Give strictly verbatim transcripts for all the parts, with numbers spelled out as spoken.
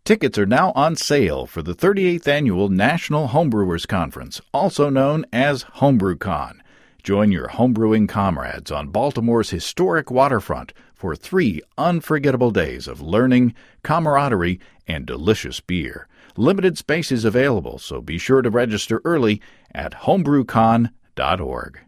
Tickets are now on sale for the thirty-eighth Annual National Homebrewers Conference, also known as HomebrewCon. Join your homebrewing comrades on Baltimore's historic waterfront for three unforgettable days of learning, camaraderie, and delicious beer. Limited space is available, so be sure to register early at homebrewcon dot org.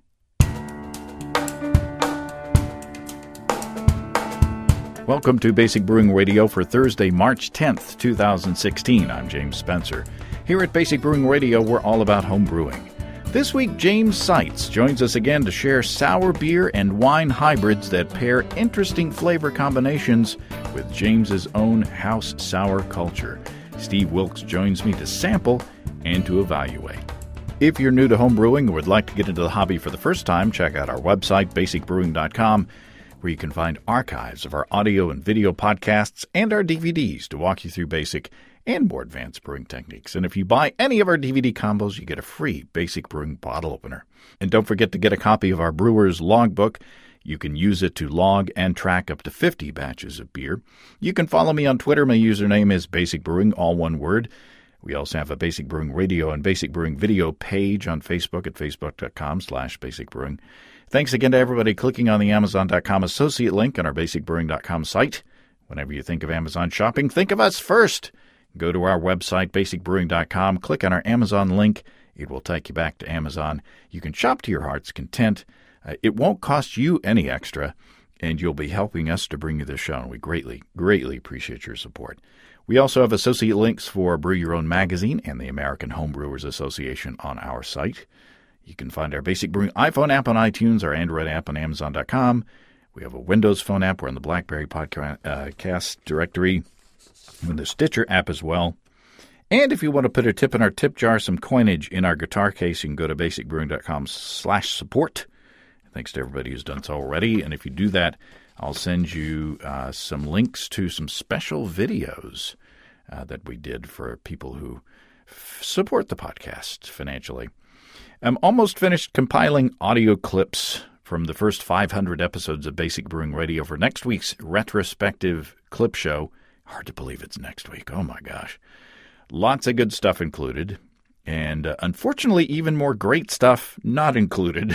Welcome to Basic Brewing Radio for Thursday, March tenth, two thousand sixteen. I'm James Spencer. Here at Basic Brewing Radio, we're all about home brewing. This week, James Seitz joins us again to share sour beer and wine hybrids that pair interesting flavor combinations with James's own house sour culture. Steve Wilkes joins me to sample and to evaluate. If you're new to home brewing or would like to get into the hobby for the first time, check out our website, basic brewing dot com, where you can find archives of our audio and video podcasts and our D V Ds to walk you through basic and more advanced brewing techniques. And if you buy any of our D V D combos, you get a free Basic Brewing bottle opener. And don't forget to get a copy of our Brewer's Logbook. You can use it to log and track up to fifty batches of beer. You can follow me on Twitter. My username is Basic Brewing, all one word. We also have a Basic Brewing Radio and Basic Brewing Video page on Facebook at facebook dot com slash basic brewing. Thanks again to everybody clicking on the amazon dot com associate link on our basic brewing dot com site. Whenever you think of Amazon shopping, think of us first. Go to our website, basic brewing dot com, click on our Amazon link. It will take you back to Amazon. You can shop to your heart's content. Uh, it won't cost you any extra, and you'll be helping us to bring you this show. We greatly, greatly appreciate your support. We also have associate links for Brew Your Own magazine and the American Homebrewers Association on our site. You can find our Basic Brewing iPhone app on iTunes, our Android app on amazon dot com. We have a Windows Phone app. We're in the BlackBerry podcast directory, with the Stitcher app as well. And if you want to put a tip in our tip jar, some coinage in our guitar case, you can go to basic brewing dot com slash support. Thanks to everybody who's done so already. And if you do that, I'll send you uh, some links to some special videos uh, that we did for people who f- support the podcast financially. I'm almost finished compiling audio clips from the first five hundred episodes of Basic Brewing Radio for next week's retrospective clip show. Hard to believe it's next week. Oh, my gosh. Lots of good stuff included. And uh, unfortunately, even more great stuff not included.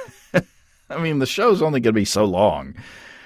I mean, the show's only going to be so long.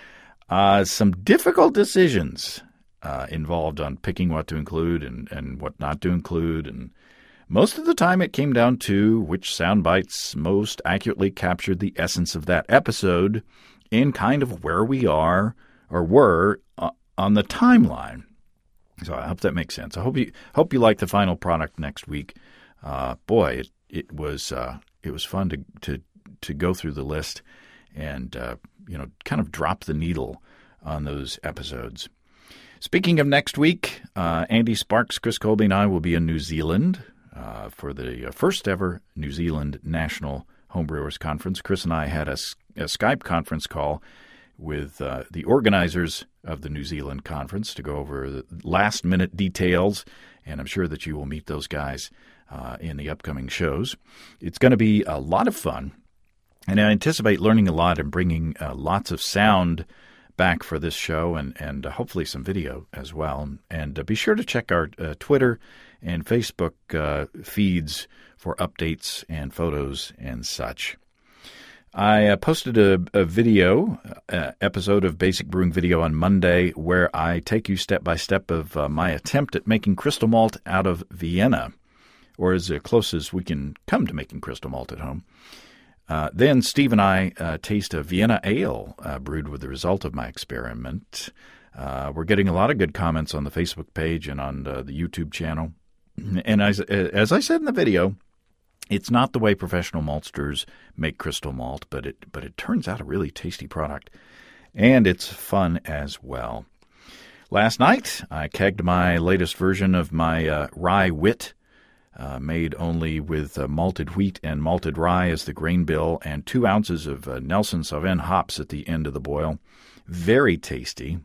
Uh, some difficult decisions uh, involved on picking what to include and, and what not to include. And most of the time it came down to which sound bites most accurately captured the essence of that episode and kind of where we are or were uh, on the timeline. So I hope that makes sense. I hope you hope you like the final product next week. Uh, boy, it it was uh, it was fun to to to go through the list and uh, you know kind of drop the needle on those episodes. Speaking of next week, uh, Andy Sparks, Chris Colby, and I will be in New Zealand uh, for the first ever New Zealand National Homebrewers Conference. Chris and I had a, a Skype conference call with uh, the organizers of the New Zealand conference to go over the last-minute details, and I'm sure that you will meet those guys uh, in the upcoming shows. It's going to be a lot of fun, and I anticipate learning a lot and bringing uh, lots of sound back for this show and, and uh, hopefully some video as well. And uh, be sure to check our uh, Twitter and Facebook uh, feeds for updates and photos and such. I uh, posted a, a video uh, episode of Basic Brewing Video on Monday where I take you step by step of uh, my attempt at making crystal malt out of Vienna, or as uh, close as we can come to making crystal malt at home. Uh, then Steve and I uh, taste a Vienna ale uh, brewed with the result of my experiment. Uh, we're getting a lot of good comments on the Facebook page and on uh, the YouTube channel. And as, as I said in the video, it's not the way professional maltsters make crystal malt, but it but it turns out a really tasty product, and it's fun as well. Last night, I kegged my latest version of my uh, rye wit, uh, made only with uh, malted wheat and malted rye as the grain bill, and two ounces of uh, Nelson Sauvin hops at the end of the boil. Very tasty,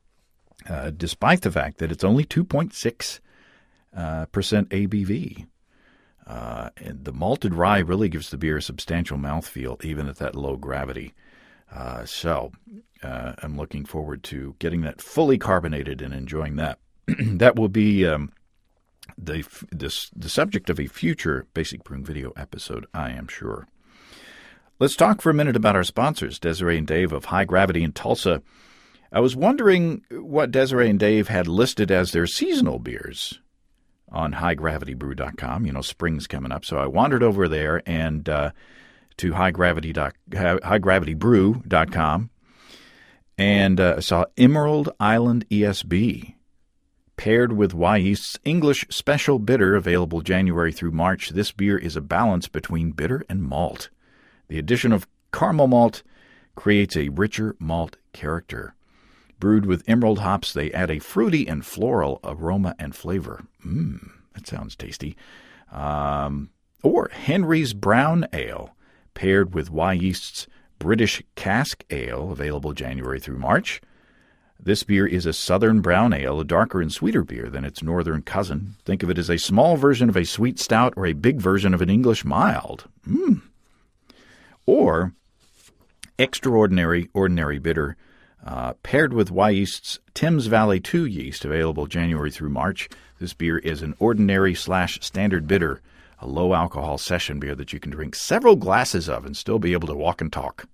uh, despite the fact that it's only two point six uh, percent A B V. Uh, and the malted rye really gives the beer a substantial mouthfeel, even at that low gravity. Uh, so uh, I'm looking forward to getting that fully carbonated and enjoying that that will be um, the, the, the subject of a future Basic Brewing video episode, I am sure. Let's talk for a minute about our sponsors, Desiree and Dave of High Gravity in Tulsa. I was wondering what Desiree and Dave had listed as their seasonal beers on high gravity brew dot com. You know, spring's coming up. So I wandered over there and uh, to high gravity brew dot com and uh, saw Emerald Island E S B paired with Wyeast's English Special Bitter, available January through March. This beer is a balance between bitter and malt. The addition of caramel malt creates a richer malt character. Brewed with emerald hops, they add a fruity and floral aroma and flavor. Mmm, that sounds tasty. Um, or Henry's Brown Ale, paired with Wyeast's British Cask Ale, available January through March. This beer is a Southern Brown Ale, a darker and sweeter beer than its northern cousin. Think of it as a small version of a sweet stout or a big version of an English mild. Mmm. Or Extraordinary Ordinary Bitter, uh, paired with Wyeast's Thames Valley two yeast, available January through March. This beer is an ordinary slash standard bitter, a low-alcohol session beer that you can drink several glasses of and still be able to walk and talk.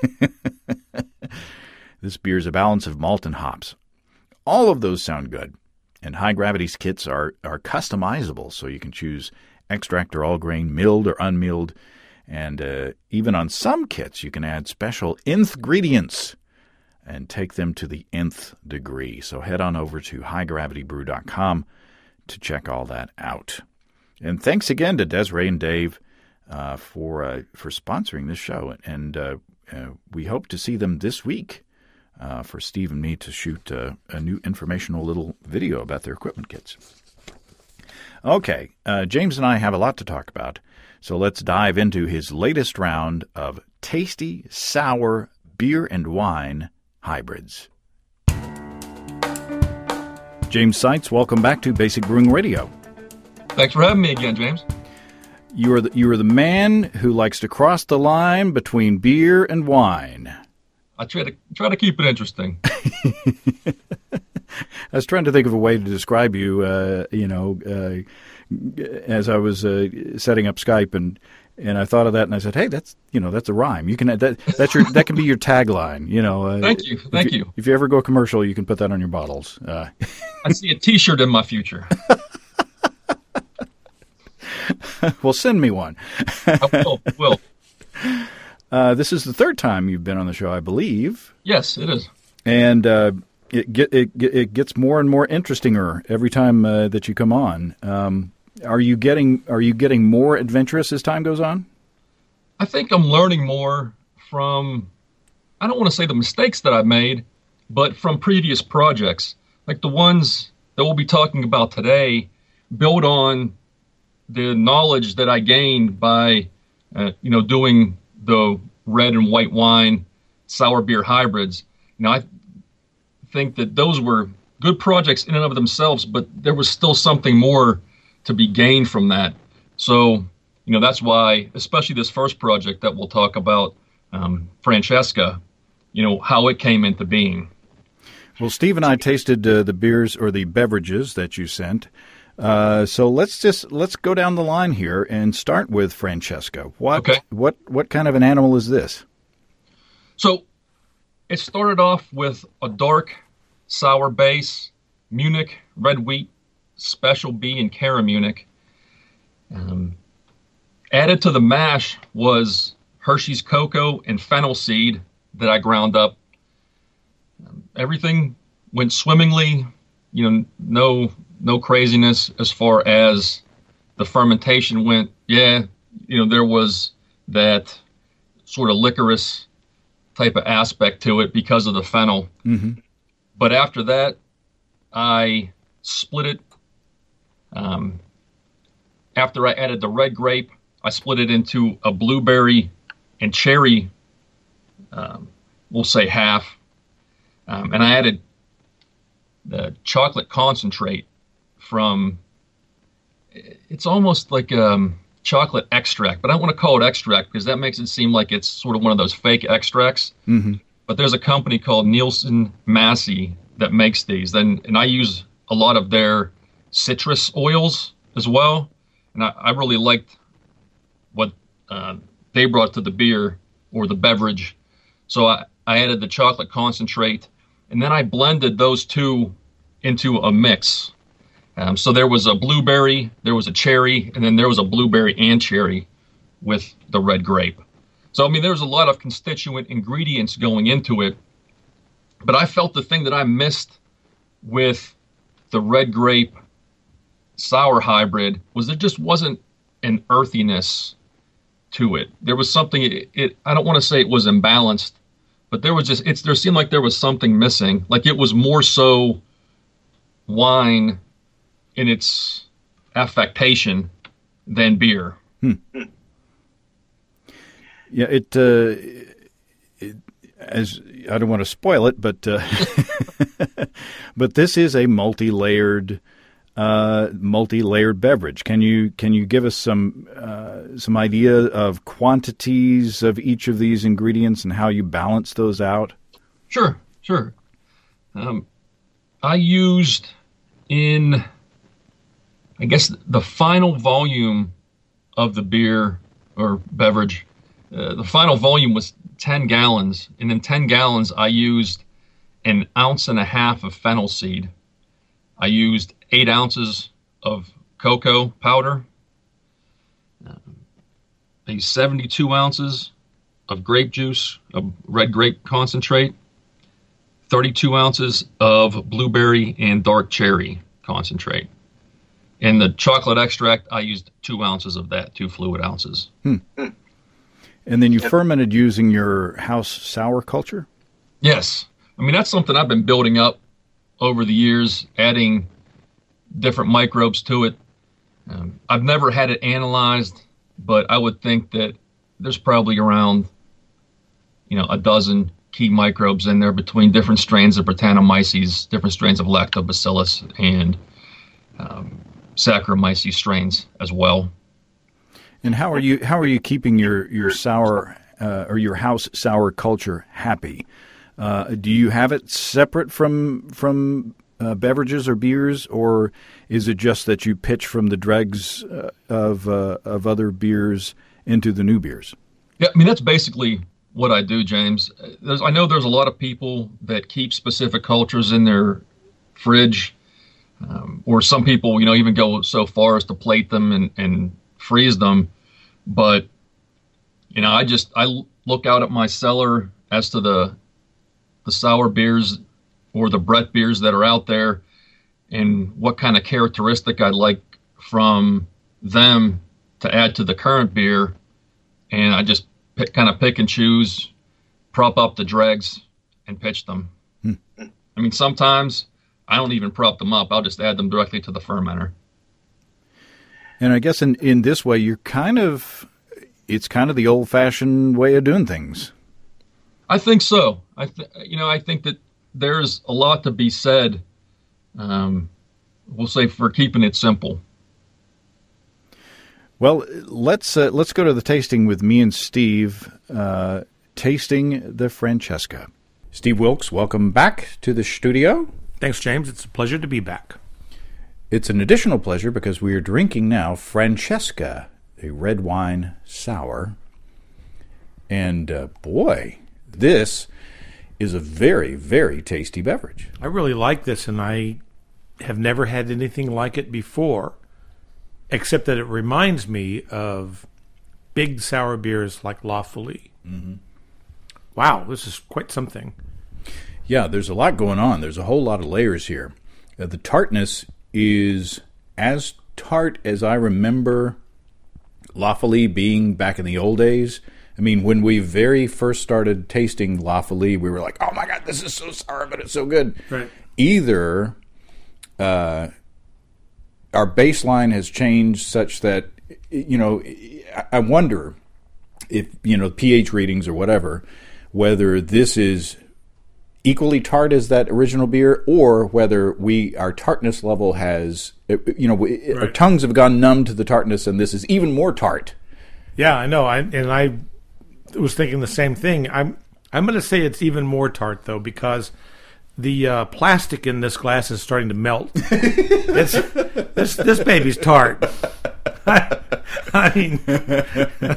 This beer is a balance of malt and hops. All of those sound good. And High Gravity's kits are, are customizable, so you can choose extract or all grain, milled or unmilled. And uh, even on some kits, you can add special nth ingredients and take them to the nth degree. So head on over to high gravity brew dot com to check all that out. And thanks again to Desiree and Dave uh, for uh, for sponsoring this show. And uh, uh, we hope to see them this week uh, for Steve and me to shoot uh, a new informational little video about their equipment kits. Okay, uh, James and I have a lot to talk about. So let's dive into his latest round of tasty, sour beer and wine hybrids. James Seitz, welcome back to Basic Brewing Radio. Thanks for having me again, James. You are the, you are the man who likes to cross the line between beer and wine. I try to try to keep it interesting. I was trying to think of a way to describe you, uh, you know, uh, as I was uh, setting up Skype, and, and I thought of that, and I said, "Hey, that's you know, that's a rhyme. You can that that's your that can be your tagline. You know." Uh, Thank you, thank if you, you. If you ever go commercial, you can put that on your bottles. Uh, I see a T-shirt in my future. Well, send me one. I will. Will. Uh, this is the third time you've been on the show, I believe. Yes, it is. And uh, it get it it gets more and more interestinger every time uh, that you come on. Um, are you getting are you getting more adventurous as time goes on? I think I'm learning more from, I don't want to say the mistakes that I've made, but from previous projects, like the ones that we'll be talking about today, build on the knowledge that I gained by, uh, you know, doing the red and white wine sour beer hybrids. You know, I think that those were good projects in and of themselves, but there was still something more to be gained from that. So, you know, that's why, especially this first project that we'll talk about, um, Francesca, you know, how it came into being. Well, Steve and I tasted uh, the beers or the beverages that you sent. Uh, so let's just let's go down the line here and start with Francesca. What okay. what what kind of an animal is this? So it started off with a dark sour base, Munich red wheat, Special B and Cara Munich. Um, added to the mash was Hershey's cocoa and fennel seed that I ground up. Um, everything went swimmingly. You know, no. No craziness as far as the fermentation went. Yeah, you know, there was that sort of licorice type of aspect to it because of the fennel. Mm-hmm. But after that, I split it. Um, after I added the red grape, I split it into a blueberry and cherry, um, we'll say half. Um, and I added the chocolate concentrate from, it's almost like um, chocolate extract, but I don't want to call it extract because that makes it seem like it's sort of one of those fake extracts. Mm-hmm. But there's a company called Nielsen Massey that makes these, and, and I use a lot of their citrus oils as well. And I, I really liked what uh, they brought to the beer or the beverage. So I, I added the chocolate concentrate, and then I blended those two into a mix. Um, so there was a blueberry, there was a cherry, and then there was a blueberry and cherry with the red grape. So, I mean, there's a lot of constituent ingredients going into it. But I felt the thing that I missed with the red grape sour hybrid was there just wasn't an earthiness to it. There was something, it, it I don't want to say it was imbalanced, but there was just, it's, there seemed like there was something missing. Like it was more so wine in its affectation than beer. Hmm. Yeah, it, uh, it, as I don't want to spoil it, but uh, but this is a multi-layered, uh, multi-layered beverage. Can you can you give us some uh, some idea of quantities of each of these ingredients and how you balance those out? Sure, sure. Um, I used in, I guess, the final volume of the beer or beverage. Uh, the final volume was ten gallons, and in ten gallons, I used an ounce and a half of fennel seed. I used eight ounces of cocoa powder. Uh, I used seventy-two ounces of grape juice, of red grape concentrate, thirty-two ounces of blueberry and dark cherry concentrate. And the chocolate extract, I used two ounces of that, two fluid ounces. Hmm. And then you fermented using your house sour culture? Yes. I mean, that's something I've been building up over the years, adding different microbes to it. Um, I've never had it analyzed, but I would think that there's probably around, you know, a dozen key microbes in there between different strains of Brettanomyces, different strains of Lactobacillus, and um, Saccharomyces strains as well. And how are you how are you keeping your your sour uh, or your house sour culture happy? Uh, do you have it separate from from uh, beverages or beers, or is it just that you pitch from the dregs uh, of uh, of other beers into the new beers? Yeah, I mean that's basically what I do, James. There's, I know there's a lot of people that keep specific cultures in their fridge, um, or some people, you know, even go so far as to plate them and, and freeze them. But, you know, I just, I look out at my cellar as to the the sour beers or the Brett beers that are out there and what kind of characteristic I'd like from them to add to the current beer. And I just pick, kind of pick and choose, prop up the dregs and pitch them. Hmm. I mean, sometimes I don't even prop them up. I'll just add them directly to the fermenter. And I guess in, in this way, you're kind of, it's kind of the old-fashioned way of doing things. I think so. I, th- you know, I think that there's a lot to be said, um, we'll say, for keeping it simple. Well, let's uh, let's go to the tasting with me and Steve, uh, tasting the Francesca. Steve Wilkes, welcome back to the studio. Thanks, James. It's a pleasure to be back. It's an additional pleasure because we are drinking now Francesca, a red wine sour. And uh, boy, this is a very, very tasty beverage. I really like this, and I have never had anything like it before, except that it reminds me of big sour beers like La Folie. Mm-hmm. Wow, this is quite something. Yeah, there's a lot going on. There's a whole lot of layers here. Uh, the tartness is as tart as I remember La Folie being back in the old days. I mean, when we very first started tasting La Folie, we were like, oh my God, this is so sour, but it's so good. Right. Either uh, our baseline has changed such that, you know, I wonder if, you know, pH readings or whatever, whether this is equally tart as that original beer, or whether we our tartness level has, you know, right. Our tongues have gone numb to the tartness, and this is even more tart. Yeah, I know. I and I was thinking the same thing. I'm I'm going to say it's even more tart though, because the uh, plastic in this glass is starting to melt. It's, this this baby's tart. I, I mean, uh,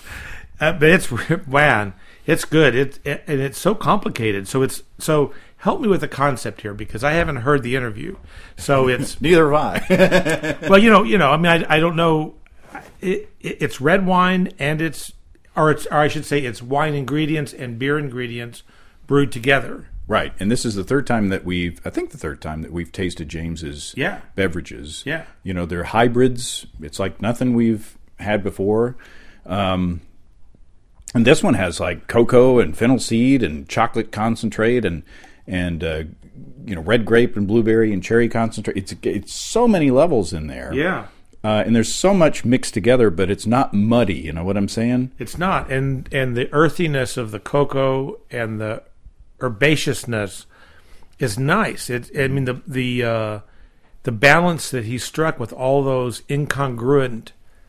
but it's man, it's good. It, it and it's so complicated. So it's so help me with the concept here because I haven't heard the interview. So it's neither have I. Well, you know, you know. I mean, I, I don't know. It, it, it's red wine and it's or it's or I should say it's wine ingredients and beer ingredients brewed together. Right, and this is the third time that we've, I think the third time that we've tasted James's yeah. beverages. Yeah. You know, they're hybrids. It's like nothing we've had before. Um, and this one has like cocoa and fennel seed and chocolate concentrate and, and uh, you know, red grape and blueberry and cherry concentrate. It's, it's so many levels in there. Yeah. Uh, and there's so much mixed together, but it's not muddy. You know what I'm saying? It's not. And, and the earthiness of the cocoa and the herbaceousness is nice. It, I mean, the the uh, the balance that he struck with all those incongruent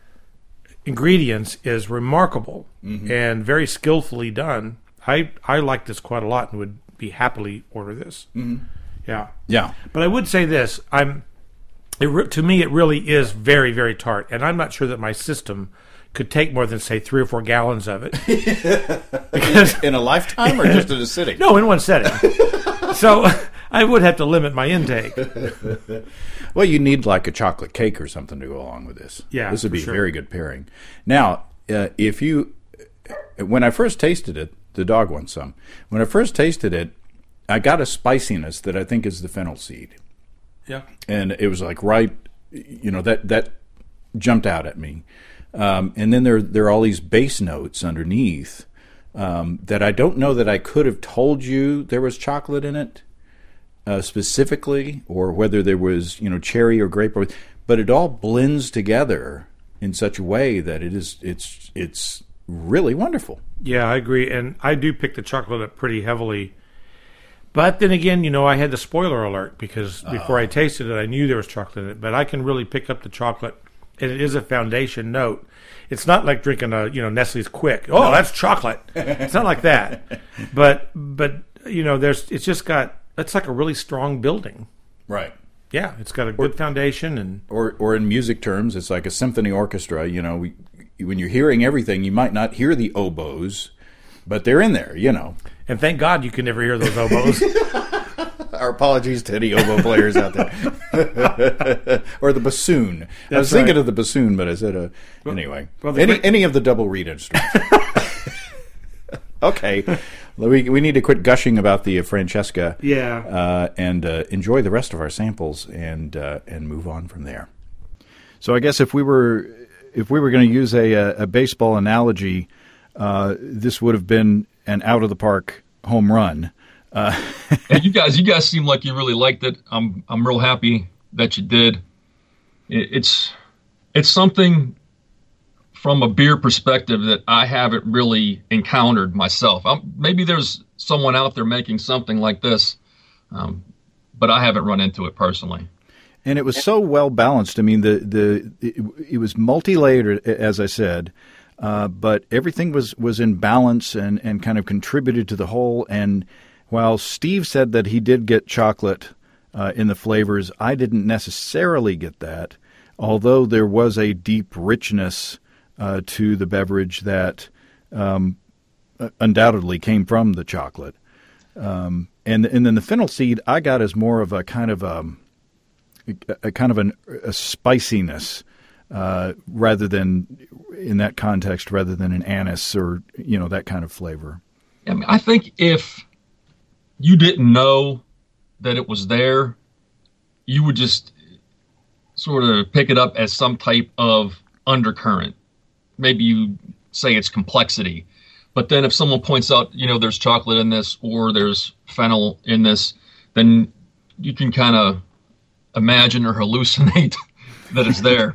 ingredients is remarkable mm-hmm. and very skillfully done. I I like this quite a lot and would be happily order this. Mm-hmm. Yeah, yeah. But I would say this: I'm it re- to me it really is very very tart, and I'm not sure that my system could take more than, say, three or four gallons of it. Because in a lifetime or just in a sitting? No, in one setting. So I would have to limit my intake. Well, you need like a chocolate cake or something to go along with this. Yeah, this would be sure. a very good pairing. Now, uh, if you, when I first tasted it, the dog wants some. When I first tasted it, I got a spiciness that I think is the fennel seed. Yeah. And it was like right, you know, that, that jumped out at me. Um, and then there there are all these base notes underneath um, that I don't know that I could have told you there was chocolate in it uh, specifically, or whether there was you know cherry or grape, or, but it all blends together in such a way that it is it's it's really wonderful. Yeah, I agree, and I do pick the chocolate up pretty heavily. But then again, you know, I had the spoiler alert because before oh. I tasted it, I knew there was chocolate in it. But I can really pick up the chocolate. And it is a foundation note. It's not like drinking a you know Nestle's Quick. Oh, no. That's chocolate. It's not like that. But but you know, there's it's just got it's like a really strong building. Right. Yeah, it's got a good or, foundation and or or in music terms, it's like a symphony orchestra. You know, we, when you're hearing everything, you might not hear the oboes, but they're in there. You know. And thank God you can never hear those oboes. Our apologies to any oboe players out there. Or the bassoon. That's I was thinking right. of the bassoon, but I said, uh, well, anyway. Well, any great... any of the double reed instruments. Okay. We we need to quit gushing about the uh, Francesca. Yeah. Uh, and uh, enjoy the rest of our samples and uh, and move on from there. So I guess if we were if we were going to use a, a, a baseball analogy, uh, this would have been an out of the park home run. Uh, hey, you guys, you guys seem like you really liked it. I'm, I'm real happy that you did. It, it's, it's something from a beer perspective that I haven't really encountered myself. I'm, maybe there's someone out there making something like this, um, but I haven't run into it personally. And it was so well balanced. I mean, the the it, it was multi-layered, as I said, uh, but everything was, was in balance and, and kind of contributed to the whole. And while Steve said that he did get chocolate uh, in the flavors, I didn't necessarily get that, although there was a deep richness uh, to the beverage that um, undoubtedly came from the chocolate. Um, and and then the fennel seed I got as more of a kind of a, a kind of an, a spiciness uh, rather than in that context, rather than an anise or you know that kind of flavor. I mean, I think if you didn't know that it was there, you would just sort of pick it up as some type of undercurrent. Maybe you say it's complexity. But then if someone points out, you know, there's chocolate in this or there's fennel in this, then you can kind of imagine or hallucinate that it's there.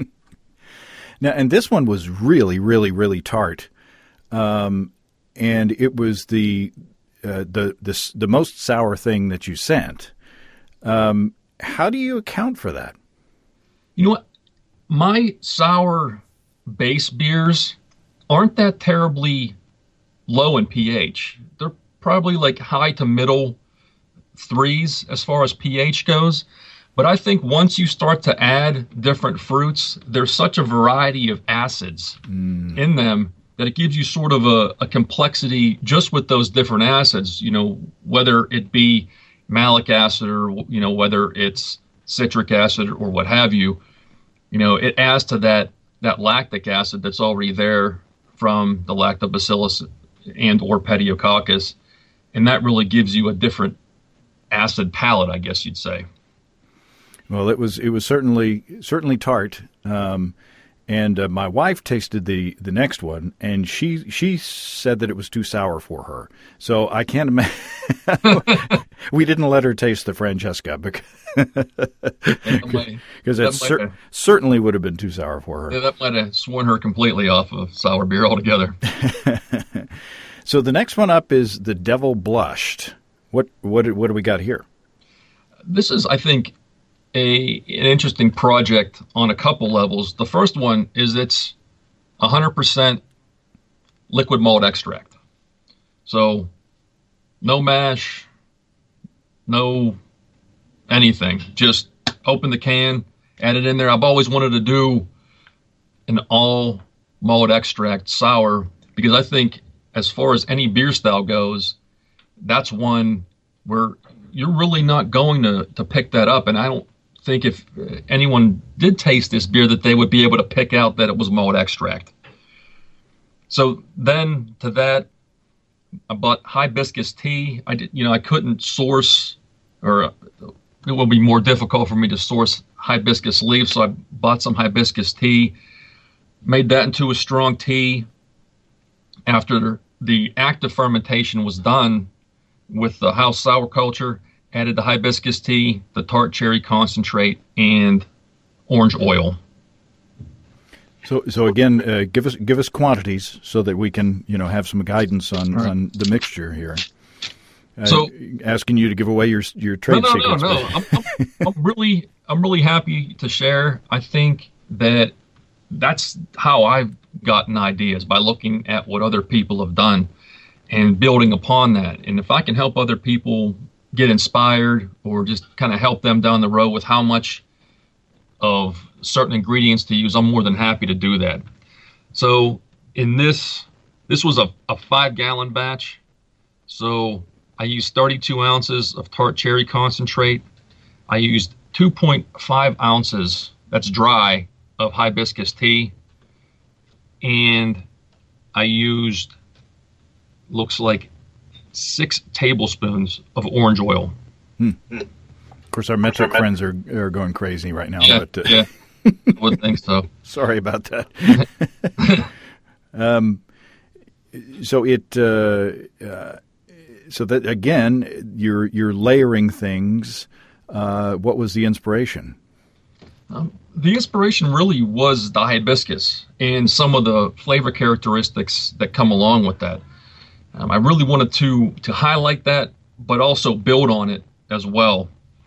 Now, and this one was really, really, really tart. Um, and it was the... Uh, the the the most sour thing that you sent. Um, how do you account for that? You know what? My sour base beers aren't that terribly low in pH. They're probably like high to middle threes as far as pH goes. But I think once you start to add different fruits, there's such a variety of acids mm. in them that it gives you sort of a, a complexity just with those different acids, you know, whether it be malic acid or, you know, whether it's citric acid or what have you. You know, it adds to that, that lactic acid that's already there from the lactobacillus and or pediococcus. And that really gives you a different acid palette, I guess you'd say. Well, it was it was certainly certainly tart, um, and uh, my wife tasted the, the next one, and she she said that it was too sour for her. So I can't imagine. We didn't let her taste the Francesca because it cer- certainly would have been too sour for her. Yeah, that might have sworn her completely off of sour beer altogether. So the next one up is the Devil Blushed. What what what do we got here? This is, I think, a an interesting project on a couple levels. The first one is it's one hundred percent liquid malt extract. So no mash, no anything. Just open the can, add it in there. I've always wanted to do an all malt extract sour because I think as far as any beer style goes, that's one where you're really not going to, to pick that up. And I don't think if anyone did taste this beer that they would be able to pick out that it was malt extract. So then to that, I bought hibiscus tea. I did, you know, I couldn't source, or it will be more difficult for me to source hibiscus leaves. So I bought some hibiscus tea, made that into a strong tea. After the active fermentation was done with the house sour culture, added the hibiscus tea, the tart cherry concentrate, and orange oil. So, so again, uh, give us give us quantities so that we can, you know, have some guidance on, right. on the mixture here. Uh, so, asking you to give away your your trade no, no, secrets. No, no, no. I'm, I'm, I'm really I'm really happy to share. I think that that's how I've gotten ideas, by looking at what other people have done and building upon that. And if I can help other people get inspired or just kind of help them down the road with how much of certain ingredients to use, I'm more than happy to do that. So in this, this was a, a five gallon batch. So I used thirty-two ounces of tart cherry concentrate. I used two point five ounces, that's dry, of hibiscus tea. And I used, looks like, six tablespoons of orange oil. Hmm. Of course, our metric friends are, are going crazy right now. Yeah, but, uh, yeah. I would think so. Sorry about that. um, so it, uh, uh, so that again, you're you're layering things. Uh, what was the inspiration? Um, the inspiration really was the hibiscus and some of the flavor characteristics that come along with that. Um, I really wanted to to highlight that, but also build on it as well.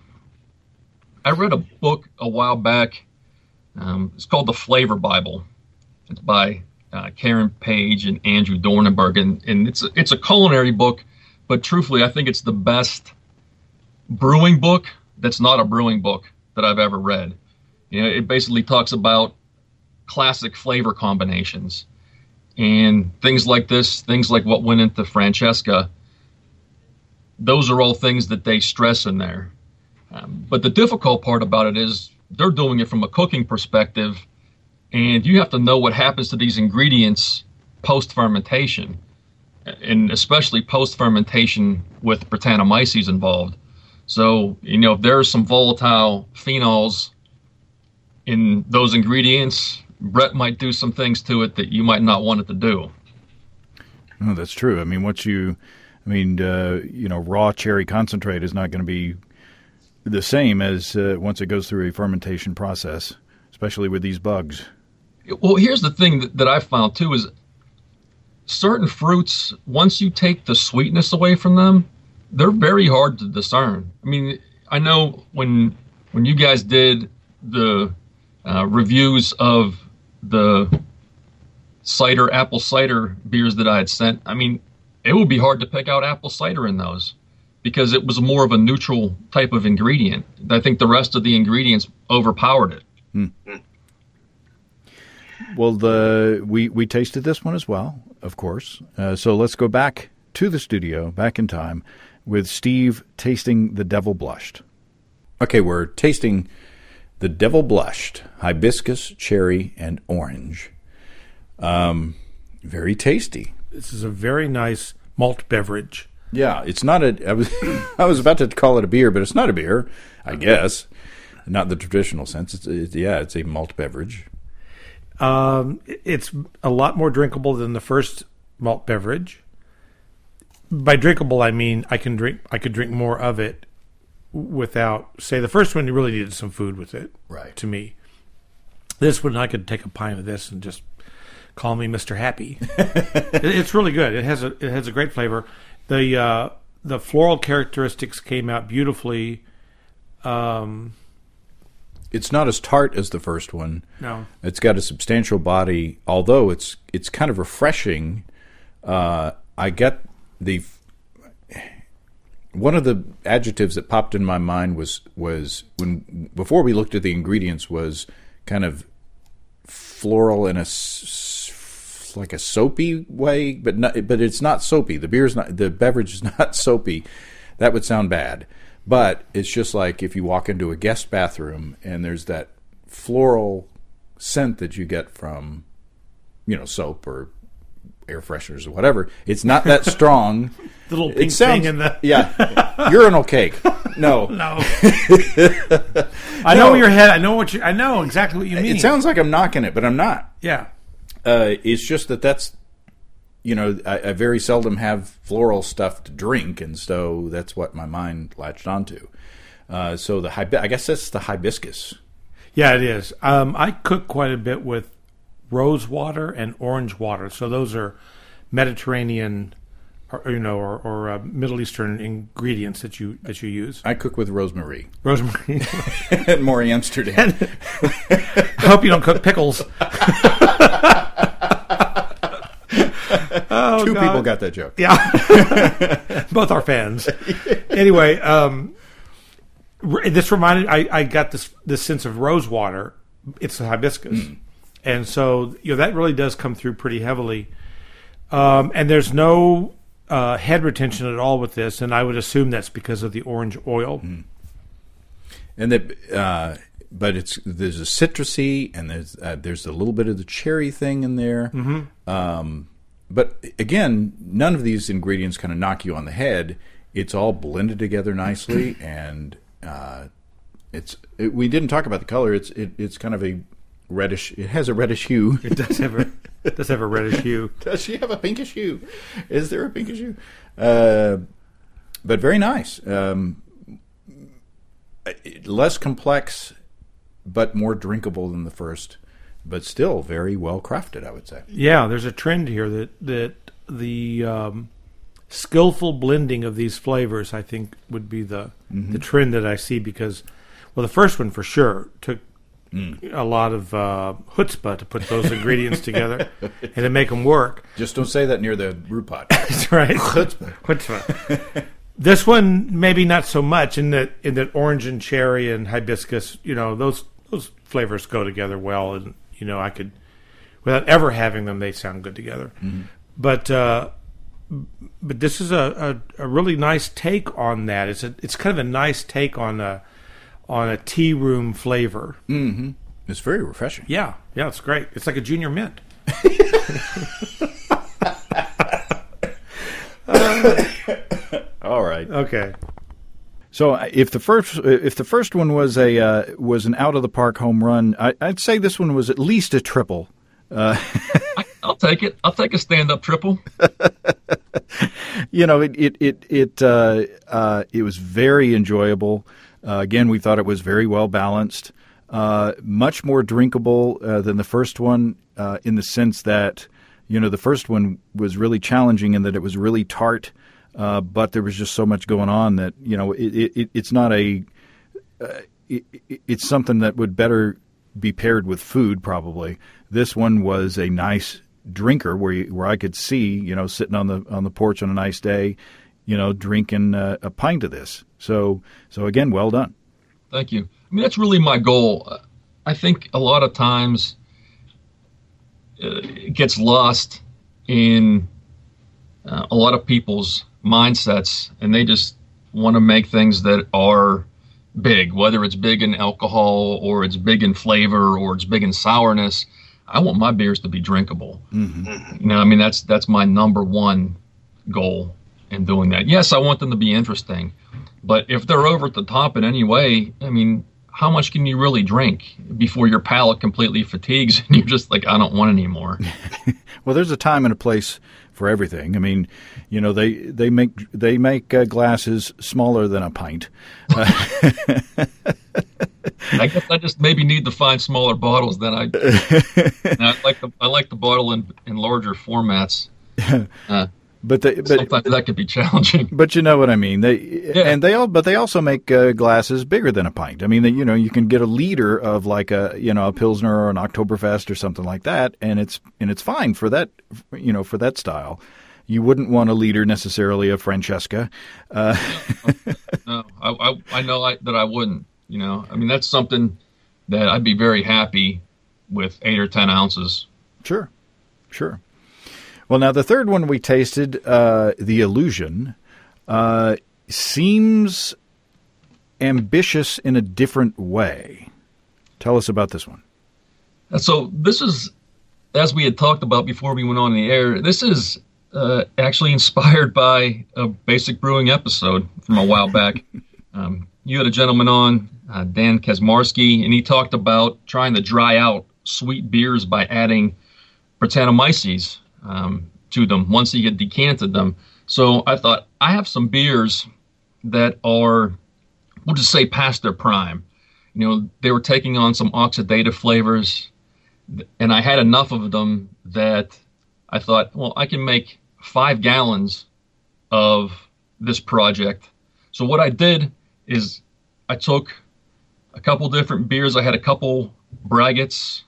I read a book a while back. Um, it's called The Flavor Bible. It's by uh, Karen Page and Andrew Dornenberg, and, and it's a, it's a culinary book, but truthfully, I think it's the best brewing book that's not a brewing book that I've ever read. You know, it basically talks about classic flavor combinations and things like this, things like what went into Francesca. Those are all things that they stress in there. Um, but the difficult part about it is they're doing it from a cooking perspective, and you have to know what happens to these ingredients post-fermentation, and especially post-fermentation with Brettanomyces involved. So, you know, if there are some volatile phenols in those ingredients, Brett might do some things to it that you might not want it to do. Oh, that's true. I mean, what you, I mean, uh, you know, raw cherry concentrate is not going to be the same as uh, once it goes through a fermentation process, especially with these bugs. Well, here's the thing that, that I found too is certain fruits, once you take the sweetness away from them, they're very hard to discern. I mean, I know when when you guys did the uh, reviews of the cider, apple cider beers that I had sent, I mean, it would be hard to pick out apple cider in those. because it was more of a neutral type of ingredient. I think the rest of the ingredients overpowered it. Hmm. Well, the we, we tasted this one as well, of course. Uh, so let's go back to the studio, back in time, with Steve tasting the Devil Blushed. Okay, we're tasting the Devil Blushed, hibiscus, cherry, and orange. Um, very tasty. This is a very nice malt beverage. Yeah, it's not a. I was I was about to call it a beer, but it's not a beer, I guess. Not in the traditional sense. It's, it's yeah, it's a malt beverage. Um, it's a lot more drinkable than the first malt beverage. By drinkable, I mean I can drink. I could drink more of it without. Say the first one, you really needed some food with it. Right. To me, this one I could take a pint of this and just call me Mister Happy. It's really good. It has a it has a great flavor. The uh, the floral characteristics came out beautifully. Um, it's not as tart as the first one. No, it's got a substantial body. Although it's it's kind of refreshing. Uh, I get the one of the adjectives that popped in my mind was was when before we looked at the ingredients was kind of floral in a like a soapy way, but not, but it's not soapy. The beer's not, the beverage is not soapy. That would sound bad. But it's just like if you walk into a guest bathroom and there's that floral scent that you get from, you know, soap or air fresheners or whatever. It's not that strong. The little pink sounds, thing in the yeah, urinal cake. No, no. I know No. your head. I know what you. I know exactly what you mean. It sounds like I'm knocking it, but I'm not. Yeah. Uh, it's just that that's, you know, I, I very seldom have floral stuff to drink, and so that's what my mind latched onto. Uh, so the hib- I guess that's the hibiscus. Yeah, it is. Um, I cook quite a bit with rose water and orange water. So those are Mediterranean, or, you know, or, or uh, Middle Eastern ingredients that you that you use. I cook with rosemary. Rosemary. And Maury Amsterdam. I hope you don't cook pickles. Oh, Two God. people got that joke. Yeah. Both are fans. Anyway, um, r- this reminded, I, I got this, this sense of rose water. It's the hibiscus. Mm. And so, you know, that really does come through pretty heavily. Um, and there's no uh, head retention at all with this, and I would assume that's because of the orange oil. Mm. And that, uh, but it's there's a citrusy, and there's uh, there's a little bit of the cherry thing in there. Mm-hmm. Um, but again, none of these ingredients kind of knock you on the head. It's all blended together nicely, and uh, it's it, we didn't talk about the color. It's it, it's kind of a reddish. It has a reddish hue. It does have a it does have a reddish hue. Does she have a pinkish hue? Is there a pinkish hue? Uh, but very nice. Um, less complex, but more drinkable than the first. But still very well crafted, I would say. Yeah, there's a trend here that that the um, skillful blending of these flavors, I think, would be the mm-hmm. the trend that I see. Because, well, the first one for sure took mm. a lot of uh, chutzpah to put those ingredients together and to make them work. Just don't say that near the root pot. That's right, chutzpah. Chutzpah. This one maybe not so much in that in that orange and cherry and hibiscus. You know, those those flavors go together well, and you know, I could, without ever having them, they sound good together. Mm-hmm. But uh, but this is a, a, a really nice take on that. It's a it's kind of a nice take on a on a tea room flavor. Mm-hmm. It's very refreshing. Yeah, yeah, it's great. It's like a junior mint. uh, all right. Okay. So if the first if the first one was a uh, was an out of the park home run, I, I'd say this one was at least a triple. Uh, I, I'll take it. I'll take a stand up triple. You know, it it it it, uh, uh, it was very enjoyable. Uh, again, we thought it was very well balanced, uh, much more drinkable uh, than the first one, uh, in the sense that, you know, the first one was really challenging in that it was really tart. Uh, but there was just so much going on that, you know, it, it, it's not a uh, it, it's something that would better be paired with food probably. This one was a nice drinker where you, where I could see, you know, sitting on the on the porch on a nice day, you know, drinking uh, a pint of this. So, so again, well done. Thank you. I mean, that's really my goal. I think a lot of times uh, it gets lost in uh, a lot of people's mindsets, and they just want to make things that are big, whether it's big in alcohol or it's big in flavor or it's big in sourness. I want my beers to be drinkable. Mm-hmm. You know, I mean, that's that's my number one goal in doing that. Yes, I want them to be interesting, but if they're over at the top in any way, I mean, how much can you really drink before your palate completely fatigues and you're just like, I don't want any more? Well, there's a time and a place for everything. I mean, you know, they they make they make uh, glasses smaller than a pint. Uh, I guess I just maybe need to find smaller bottles than I. I like the I like the bottle in in larger formats. Uh, But they, but sometimes that could be challenging. But you know what I mean. They yeah. and they all, but they also make uh, glasses bigger than a pint. I mean, they, you know, you can get a liter of like a you know a Pilsner or an Oktoberfest or something like that, and it's and it's fine for that you know for that style. You wouldn't want a liter necessarily of Francesca. Uh, no, I, I I know I, that I wouldn't. You know, I mean that's something that I'd be very happy with eight or ten ounces. Sure, sure. Well, now the third one we tasted, uh, the Illusion, uh, seems ambitious in a different way. Tell us about this one. So this is, as we had talked about before we went on the air, this is uh, actually inspired by a Basic Brewing episode from a while back. um, you had a gentleman on, uh, Dan Kazmarski, and he talked about trying to dry out sweet beers by adding Brettanomyces Um, to them once he had decanted them. So I thought, I have some beers that are, we'll just say, past their prime. You know, they were taking on some oxidative flavors, and I had enough of them that I thought, well, I can make five gallons of this project. So what I did is I took a couple different beers. I had a couple braggots,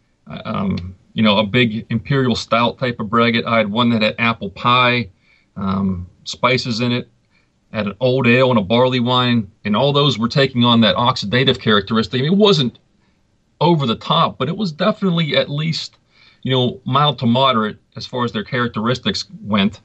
um, you know, a big imperial stout type of braggot. I had one that had apple pie, um, spices in it, had an old ale and a barley wine, and all those were taking on that oxidative characteristic. I mean, it wasn't over the top, but it was definitely at least, you know, mild to moderate as far as their characteristics went.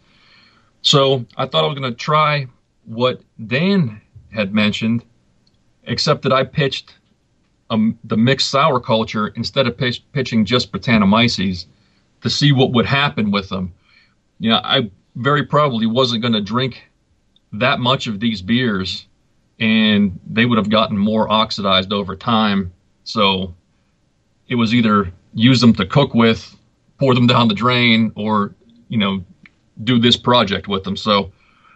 So I thought I was going to try what Dan had mentioned, except that I pitched Um, the mixed sour culture instead of pitch, pitching just Brettanomyces to see what would happen with them. You know, I very probably wasn't going to drink that much of these beers, and they would have gotten more oxidized over time. So it was either use them to cook with, pour them down the drain, or, you know, do this project with them. So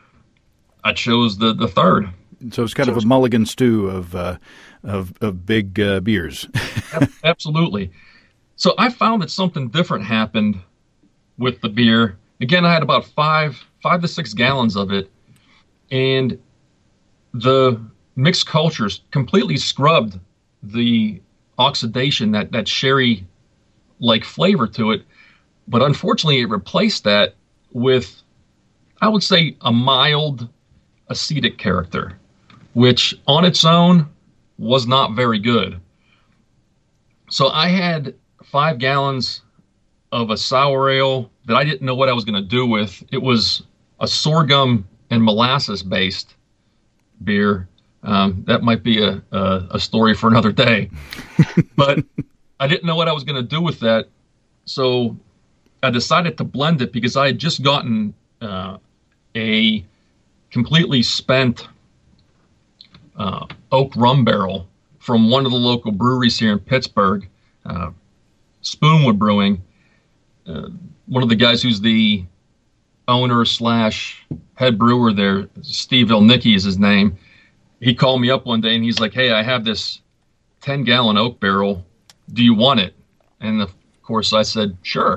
I chose the, the third. So it's kind so of a mulligan stew of uh, of, of big uh, beers. Absolutely. So I found that something different happened with the beer. Again, I had about five five to six gallons of it, and the mixed cultures completely scrubbed the oxidation, that, that sherry-like flavor to it. But unfortunately, it replaced that with, I would say, a mild acetic character, which on its own was not very good. So I had five gallons of a sour ale that I didn't know what I was going to do with. It was a sorghum and molasses based beer. Um, that might be a, a, a story for another day, but I didn't know what I was going to do with that. So I decided to blend it because I had just gotten uh, a completely spent uh, oak rum barrel from one of the local breweries here in Pittsburgh, uh, Spoonwood Brewing. Uh, one of the guys who's the owner slash head brewer there, Steve Ilnicki is his name. He called me up one day and he's like, "Hey, I have this ten gallon oak barrel. Do you want it?" And of course I said, "Sure."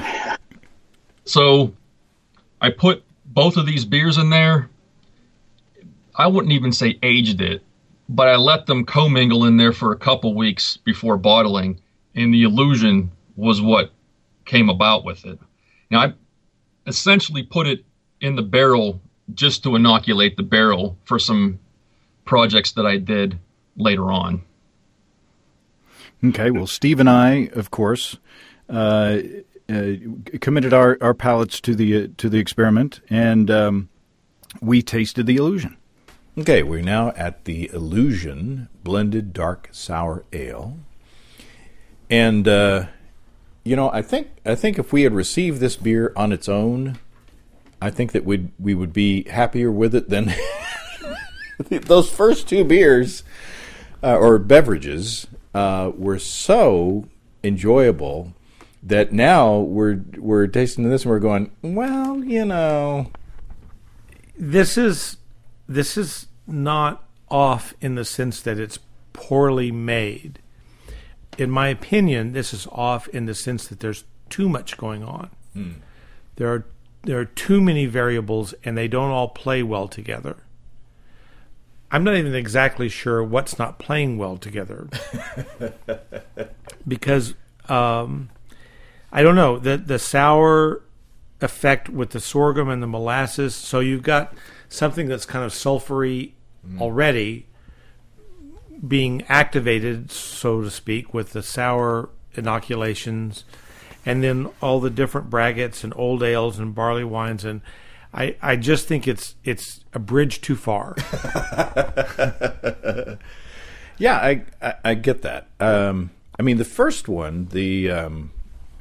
So I put both of these beers in there. I wouldn't even say aged it, but I let them commingle in there for a couple weeks before bottling, and the Illusion was what came about with it. Now, I essentially put it in the barrel just to inoculate the barrel for some projects that I did later on. Okay, well, Steve and I, of course, uh, uh, committed our, our palates to the uh, to the experiment, and um, we tasted the Illusion. Okay, we're now at the Illusion Blended Dark Sour Ale. And, uh, you know, I think I think if we had received this beer on its own, I think that we'd, we would be happier with it than those first two beers uh, or beverages uh, were so enjoyable that now we're we're tasting this and we're going, well, you know. This is this is not off in the sense that it's poorly made. In my opinion, this is off in the sense that there's too much going on. Hmm. There are there are too many variables, and they don't all play well together. I'm not even exactly sure what's not playing well together. Because um, I don't know, the the sour effect with the sorghum and the molasses, so you've got something that's kind of sulfury mm. already being activated, so to speak, with the sour inoculations, and then all the different braggots and old ales and barley wines, and I, I just think it's it's a bridge too far. Yeah, I, I I get that. Um, I mean, the first one, the um,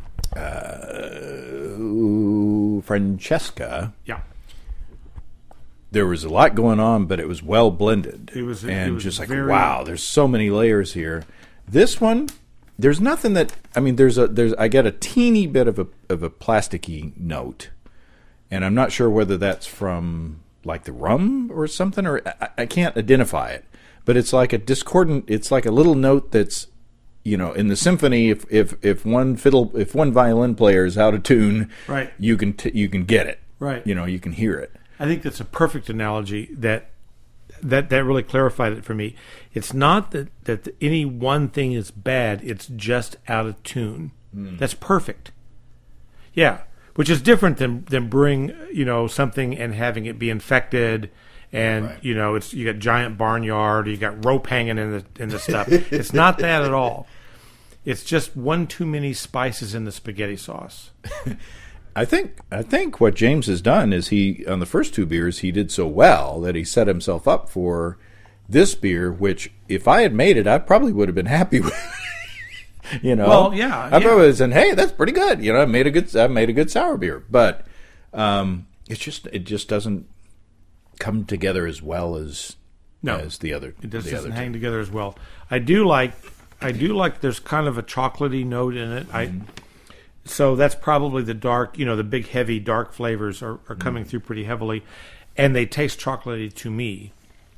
uh, Francesca. Yeah. There was a lot going on, but it was well blended. It was, and it was just like, very... wow, there's so many layers here. This one, there's nothing that, I mean, there's a, there's, I get a teeny bit of a, of a plasticky note, and I'm not sure whether that's from like the rum or something, or I, I can't identify it, but it's like a discordant, it's like a little note that's, you know, in the symphony, if, if, if one fiddle, if one violin player is out of tune, right, you can, t- you can get it. Right. You know, you can hear it. I think that's a perfect analogy that that that really clarified it for me. It's not that, that any one thing is bad, it's just out of tune. Mm. That's perfect. Yeah, which is different than, than brewing, you know, something and having it be infected and, right. you know, it's you got giant barnyard, or you got rope hanging in the in the stuff. It's not that at all. It's just one too many spices in the spaghetti sauce. I think I think what James has done is he, on the first two beers, he did so well that he set himself up for this beer, which if I had made it, I probably would have been happy with. You know, well, yeah, I yeah. probably would have said, "Hey, that's pretty good." You know, I made a good, I made a good sour beer, but um, it's just it just doesn't come together as well as no, as the other. It just the doesn't other hang two. together as well. I do like, I do like. There's kind of a chocolatey note in it. Mm-hmm. I. So that's probably the dark, you know, the big, heavy, dark flavors are, are coming mm. through pretty heavily, and they taste chocolatey to me.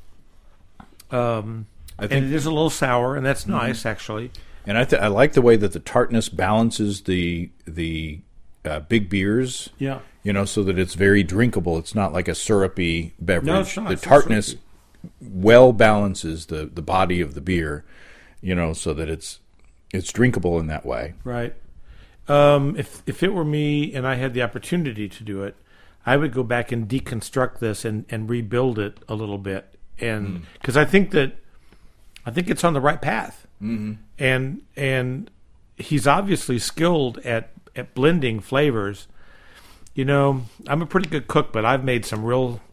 Um, I think, and it is a little sour, and that's mm. nice, actually. And I th- I like the way that the tartness balances the the uh, big beers. Yeah, you know, so that it's very drinkable. It's not like a syrupy beverage. No, it's not. The it's tartness well balances the, the body of the beer, you know, so that it's it's drinkable in that way. Right. Um, if if it were me and I had the opportunity to do it, I would go back and deconstruct this and, and rebuild it a little bit, and because mm. I think that I think it's on the right path, mm-hmm. and and he's obviously skilled at, at blending flavors. You know, I'm a pretty good cook, but I've made some real.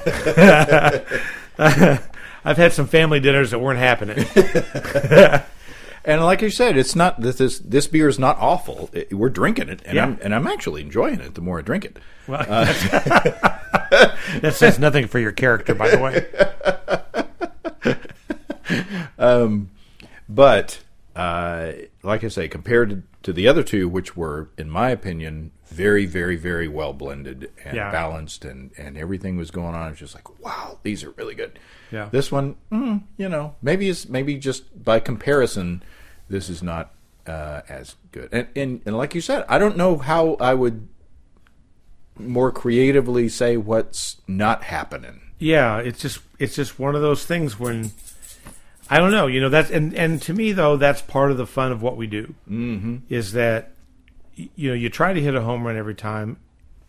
I've had some family dinners that weren't happening. And like you said, it's not this this, this beer is not awful. It, we're drinking it, and yeah. I'm and I'm actually enjoying it. The more I drink it, well, uh, that says nothing for your character, by the way. um, but uh, like I say, compared to, to the other two, which were, in my opinion, very, very, very well blended and yeah. balanced, and, and everything was going on. I was just like, wow, these are really good. Yeah. This one, mm, you know, maybe it's maybe just by comparison, this is not uh, as good. And, and and like you said, I don't know how I would more creatively say what's not happening. Yeah, it's just it's just one of those things when I don't know, you know, that's and, and to me though, that's part of the fun of what we do. Mm-hmm. Is that you know, you try to hit a home run every time,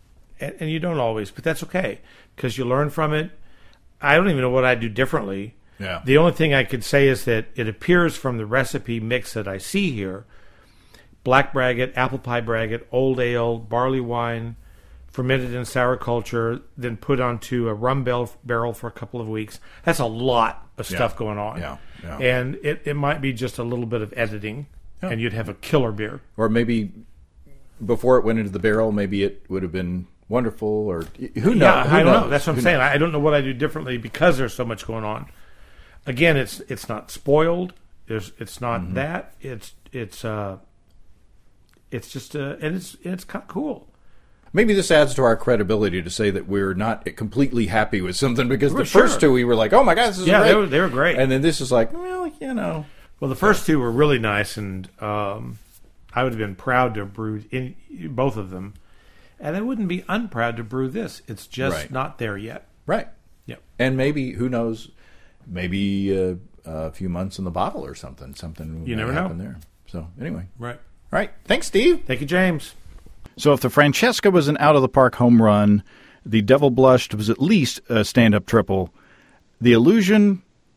and, and you don't always, but that's okay because you learn from it. I don't even know what I'd do differently. Yeah. The only thing I could say is that it appears from the recipe mix that I see here, black braggot, apple pie braggot, old ale, barley wine, fermented in sour culture, then put onto a rum barrel for a couple of weeks. That's a lot of stuff yeah. going on. Yeah. yeah. And it, it might be just a little bit of editing, yeah. and you'd have a killer beer. Or maybe before it went into the barrel, maybe it would have been wonderful, or who knows? Yeah, who I don't knows? know. That's what I'm who saying. knows? I don't know what I do differently because there's so much going on. Again, it's it's not spoiled. There's it's not mm-hmm. that. It's it's uh it's just uh and it's it's kind of cool. Maybe this adds to our credibility to say that we're not completely happy with something because For the sure. first two we were like, oh my God, this is yeah, great. they were they were great. And then this is like, well, you know. Well, the first two were really nice, and um, I would have been proud to have brewed in both of them, and I wouldn't be unproud to brew this. It's just Right. not there yet. Right. Yep. And maybe, who knows, maybe uh, a few months in the bottle or something. Something You might never know. happen there. So anyway. Right. All right. Thanks, Steve. Thank you, James. So if the Francesca was an out-of-the-park home run, the Devil Blushed was at least a stand-up triple. The Illusion,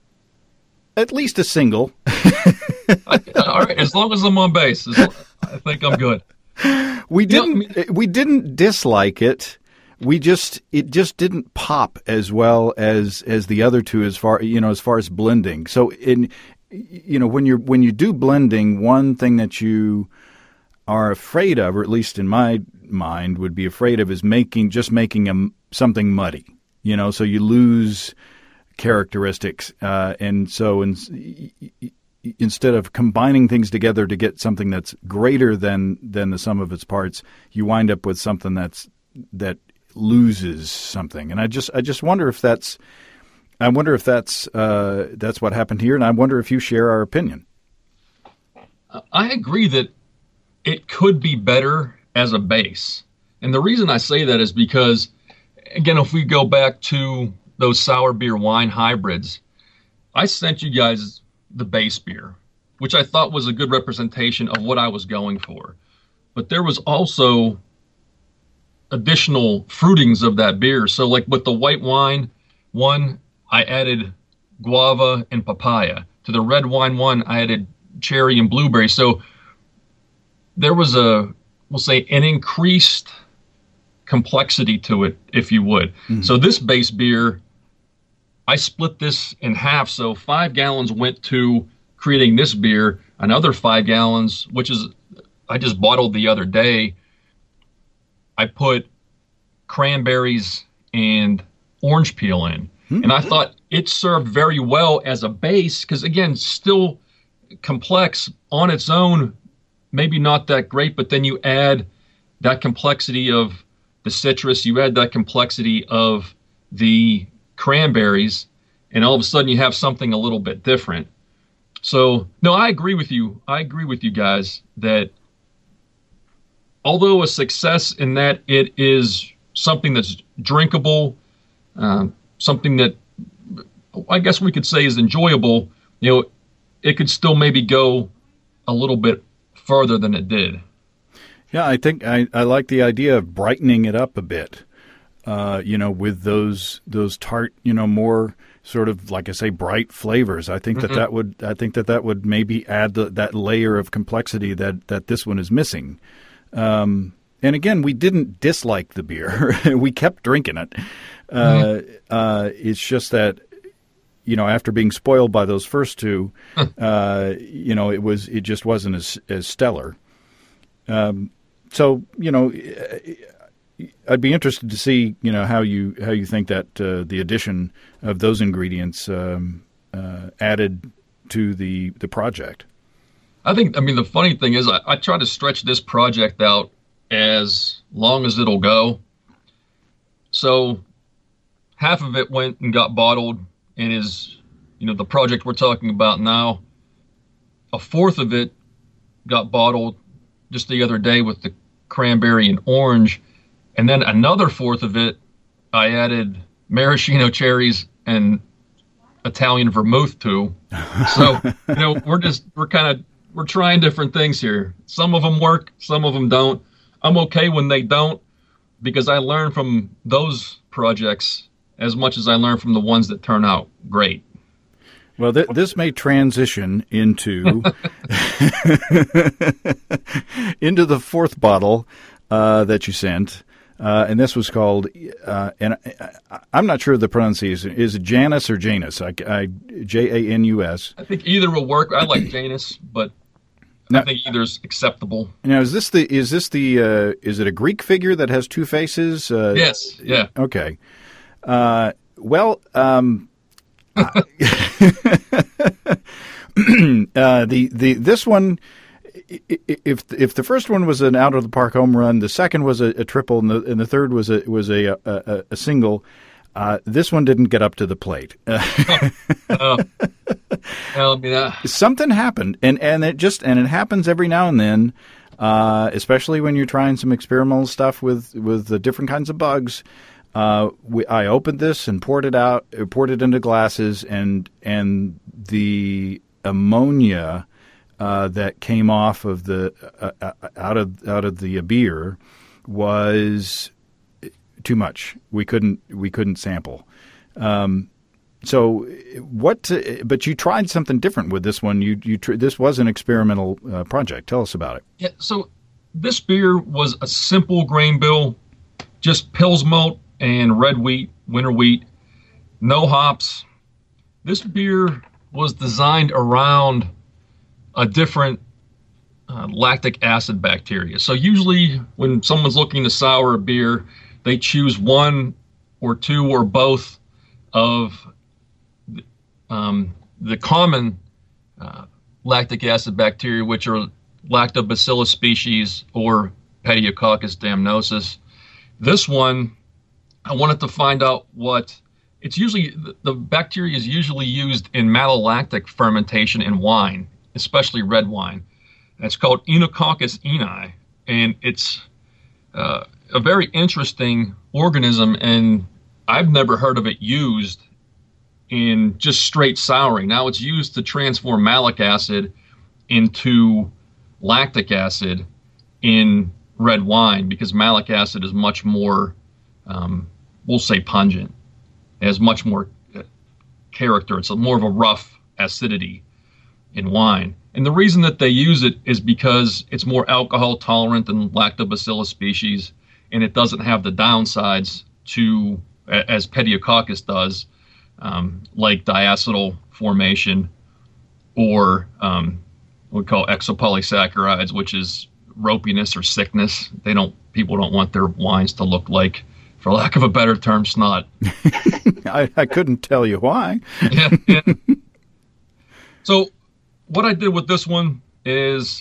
at least a single. I, all right, as long as I'm on base, as, I think I'm good. We didn't. You know, I mean, we didn't dislike it. We just it just didn't pop as well as as the other two as far you know as far as blending. So in you know when you're when you do blending, one thing that you are afraid of, or at least in my mind would be afraid of, is making just making a, something muddy. You know, so you lose characteristics, uh, and so in, instead of combining things together to get something that's greater than than the sum of its parts, you wind up with something that's that loses something. And I just I just wonder if that's I wonder if that's uh, that's what happened here, and I wonder if you share our opinion. I agree that it could be better as a base. And the reason I say that is because, again, if we go back to those sour beer wine hybrids, I sent you guys the base beer, which I thought was a good representation of what I was going for. But there was also additional fruitings of that beer. So like with the white wine one, I added guava and papaya. To the red wine one, I added cherry and blueberry. So there was a, we'll say, an increased complexity to it, if you would. Mm-hmm. So this base beer, I split this in half. So five gallons went to creating this beer. Another five gallons, which is, I just bottled the other day, I put cranberries and orange peel in. Mm-hmm. And I thought it served very well as a base because, again, still complex on its own, maybe not that great, but then you add that complexity of the citrus, you add that complexity of the cranberries, and all of a sudden you have something a little bit different. So, no, I agree with you. I agree with you guys that although a success in that it is something that's drinkable, um, something that I guess we could say is enjoyable, you know, it could still maybe go a little bit further than it did. Yeah, I think I, I like the idea of brightening it up a bit, uh, you know, with those those tart, you know, more sort of, like I say, bright flavors. I think mm-hmm. that that would I think that that would maybe add the, that layer of complexity that, that this one is missing. Um, and again, we didn't dislike the beer. We kept drinking it. Mm-hmm. Uh, uh, it's just that, you know, after being spoiled by those first two, uh, you know, it was it just wasn't as as stellar. Um, so, you know, I'd be interested to see, you know, how you how you think that uh, the addition of those ingredients um, uh, added to the the project. I think, I mean, the funny thing is I, I try to stretch this project out as long as it'll go. So half of it went and got bottled and is, you know, the project we're talking about now. A fourth of it got bottled just the other day with the cranberry and orange. And then another fourth of it, I added maraschino cherries and Italian vermouth to. So, you know, we're just, we're kind of, we're trying different things here. Some of them work, some of them don't. I'm okay when they don't. because I learn from those projects as much as I learn from the ones that turn out great. Well, th- this may transition into into the fourth bottle uh, that you sent, uh, and this was called. Uh, and I, I'm not sure of the pronunciation. Is it Janus or Janus? I, I, J A N U S. I think either will work. I like Janus, but now, I think either's acceptable. Now, is this the is this the uh, is it a Greek figure that has two faces? Uh, yes. Yeah. Okay. Uh, well. Um, uh, the the this one, if if the first one was an out of the park home run, the second was a, a triple, and the and the third was a was a a, a single. Uh, this one didn't get up to the plate. uh, well, I mean, uh, Something happened, and, and it just and it happens every now and then, uh, especially when you're trying some experimental stuff with with the different kinds of bugs. Uh, we, I opened this and poured it out, poured it into glasses, and and the ammonia uh, that came off of the uh, out of out of the beer was too much. We couldn't we couldn't sample. Um, so what? But you tried something different with this one. You you tr- this was an experimental uh, project. Tell us about it. Yeah. So this beer was a simple grain bill, just Pils malt and red wheat, winter wheat, no hops. This beer was designed around a different uh, lactic acid bacteria. So usually when someone's looking to sour a beer, they choose one or two or both of um, the common uh, lactic acid bacteria, which are Lactobacillus species or Pediococcus damnosus. This one, I wanted to find out what it's usually the, the bacteria is usually used in malolactic fermentation in wine, especially red wine. And it's called Enococcus eni, and it's uh, a very interesting organism, and I've never heard of it used in just straight souring. Now it's used to transform malic acid into lactic acid in red wine because malic acid is much more um, we'll say pungent. It has much more character. It's a more of a rough acidity in wine. And the reason that they use it is because it's more alcohol tolerant than Lactobacillus species, and it doesn't have the downsides to, as Pediococcus does, um, like diacetyl formation or um, what we call exopolysaccharides, which is ropiness or sickness. They don't. People don't want their wines to look like, for lack of a better term, snot. I, I couldn't tell you why. yeah, yeah. So what I did with this one is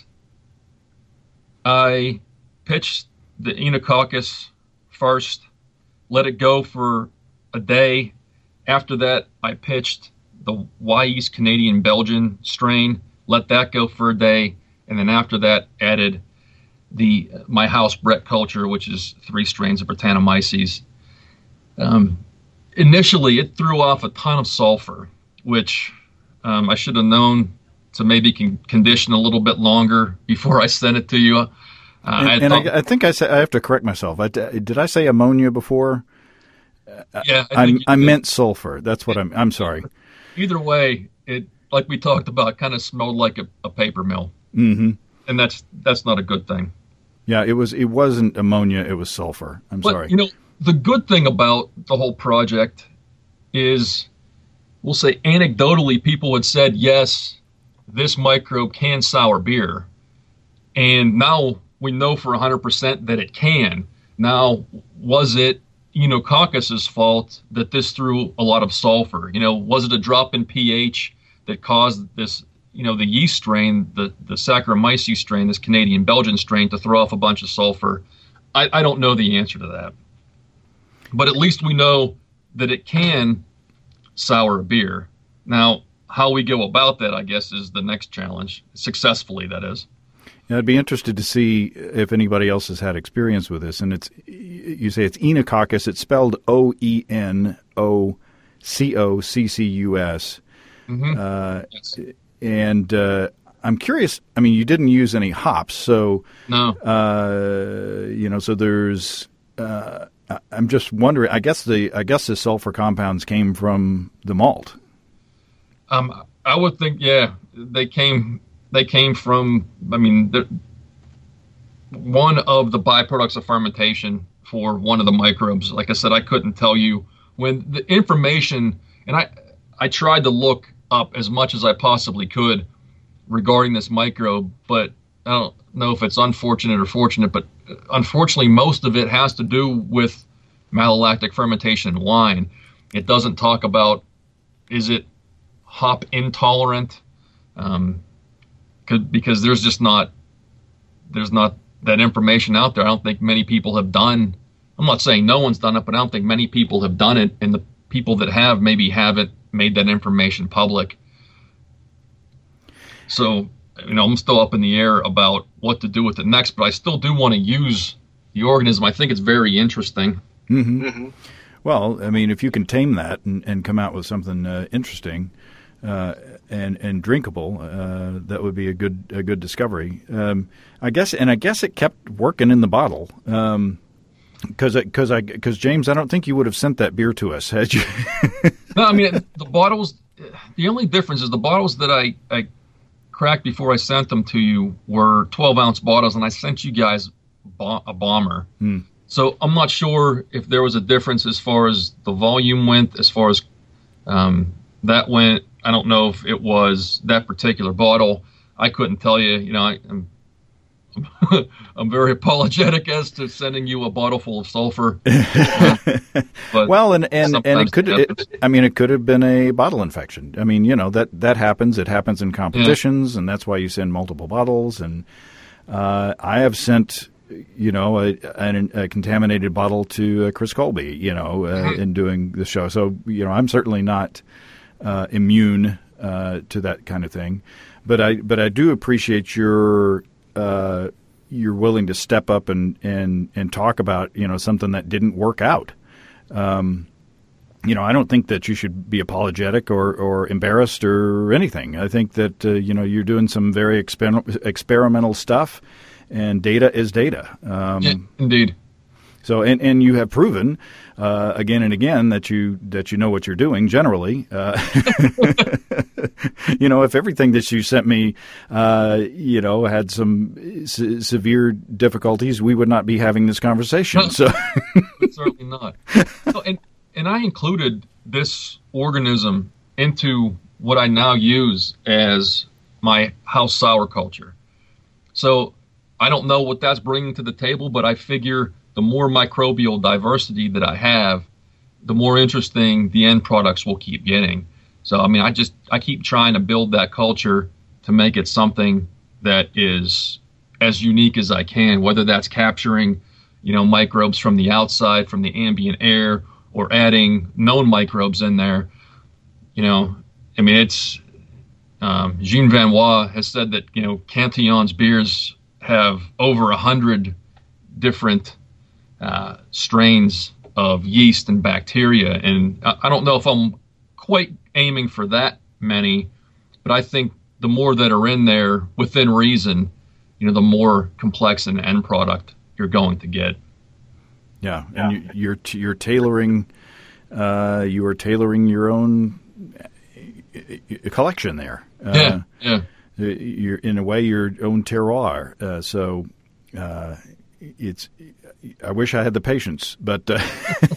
I pitched the Enococcus first, let it go for a day. After that, I pitched the Wyeast Canadian Belgian strain, let that go for a day, and then after that added the my house Brett culture, which is three strains of Brettanomyces. Um, initially, it threw off a ton of sulfur, which um, I should have known to maybe con- condition a little bit longer before I sent it to you. Uh, and I, and thought, I, I think I said I have to correct myself. I, did I say ammonia before? yeah, I, I, think I did. meant sulfur. That's what I'm. I'm sorry. Either way, it like we talked about, kind of smelled like a, a paper mill, Mm-hmm. and that's that's not a good thing. Yeah, it was. It wasn't ammonia. It was sulfur. I'm But, sorry. you know, the good thing about the whole project is, we'll say anecdotally, people had said, yes, this microbe can sour beer. And now we know for one hundred percent that it can. Now, was it Enococcus's fault that this threw a lot of sulfur? You know, was it a drop in pH that caused this, you know, the yeast strain, the, the Saccharomyces strain, this Canadian Belgian strain, to throw off a bunch of sulfur? I, I don't know the answer to that. But at least we know that it can sour a beer. Now, how we go about that, I guess, is the next challenge. Successfully, that is. Yeah, I'd be interested to see if anybody else has had experience with this. And it's you say it's Enococcus. It's spelled O E N O C O C C U S. Mm-hmm. Uh, yes. And uh, I'm curious. I mean, you didn't use any hops, so No. uh, you know. So there's uh, I'm just wondering. I guess the I guess the sulfur compounds came from the malt. Um, I would think, yeah, they came. They came from. I mean, the, one of the byproducts of fermentation for one of the microbes. Like I said, I couldn't tell you when the information, and I I tried to look up as much as I possibly could regarding this microbe, but I don't know if it's unfortunate or fortunate, but unfortunately, most of it has to do with malolactic fermentation in wine. It doesn't talk about, is it hop intolerant? Um, could, because there's just not, there's not that information out there. I don't think many people have done, I'm not saying no one's done it, but I don't think many people have done it, and the people that have maybe haven't made that information public. So, you know, I'm still up in the air about what to do with it next, but I still do want to use the organism. I think it's very interesting. Mm-hmm. Mm-hmm. Well, I mean, if you can tame that and, and come out with something uh, interesting uh, and and drinkable, uh, that would be a good a good discovery. Um, I guess, and I guess it kept working in the bottle. Um, Because, because, I, because James, I don't think you would have sent that beer to us, had you? No, I mean the bottles. The only difference is the bottles that I, I cracked before I sent them to you were twelve ounce bottles, and I sent you guys a bomber. Hmm. So I'm not sure if there was a difference as far as the volume went, as far as um, that went. I don't know if it was that particular bottle. I couldn't tell you. You know, I, I'm. I'm very apologetic as to sending you a bottle full of sulfur. Uh, but well, and, and, and it could, it, I mean, it could have been a bottle infection. I mean, you know, that, that happens. It happens in competitions, yeah. And that's why you send multiple bottles. And uh, I have sent, you know, a, a, a contaminated bottle to uh, Chris Colby, you know, uh, mm-hmm. in doing the show. So, you know, I'm certainly not uh, immune uh, to that kind of thing. But I, but I do appreciate your... Uh, you're willing to step up and, and, and talk about, you know, something that didn't work out. Um, you know, I don't think that you should be apologetic or, or embarrassed or anything. I think that, uh, you know, you're doing some very exper- experimental stuff, and data is data. Um, yeah, indeed. So, and, and you have proven uh, again and again that you that you know what you're doing. Generally, uh, you know, if everything that you sent me, uh, you know, had some se- severe difficulties, we would not be having this conversation. No, so, certainly not. So, and and I included this organism into what I now use as my house sour culture. So I don't know what that's bringing to the table, but I figure the more microbial diversity that I have, the more interesting the end products will keep getting. So, I mean, I just, I keep trying to build that culture to make it something that is as unique as I can, whether that's capturing, you know, microbes from the outside, from the ambient air, or adding known microbes in there. You know, I mean, it's, um, Jean Van Wa has said that, you know, Cantillon's beers have over a hundred different Uh, strains of yeast and bacteria, and I, I don't know if I'm quite aiming for that many, but I think the more that are in there within reason, you know, the more complex an end product you're going to get. Yeah, and yeah. You, you're you're tailoring, uh, you are tailoring your own collection there. Uh, yeah, yeah. You're in a way your own terroir. Uh, so uh, it's. I wish I had the patience, but uh,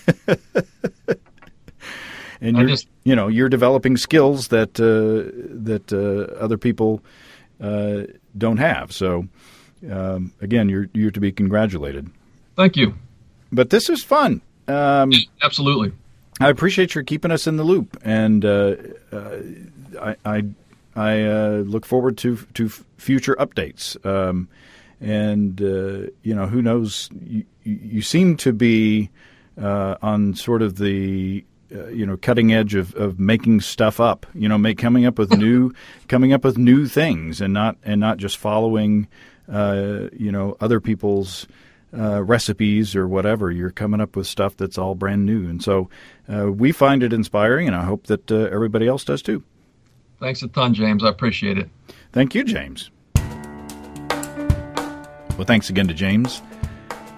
and you're just, you know, you're developing skills that uh, that uh, other people uh, don't have. So um, again, you're you're to be congratulated. Thank you. But this is fun. Um, Absolutely. I appreciate your keeping us in the loop, and uh, uh, I I, I uh, look forward to to future updates. Um, And, uh, you know, who knows, you, you seem to be uh, on sort of the, uh, you know, cutting edge of, of making stuff up, you know, make, coming up with new, coming up with new things and not, and not just following, uh, you know, other people's uh, recipes or whatever. You're coming up with stuff that's all brand new. And so uh, we find it inspiring, and I hope that uh, everybody else does too. Thanks a ton, James. I appreciate it. Thank you, James. Well, thanks again to James.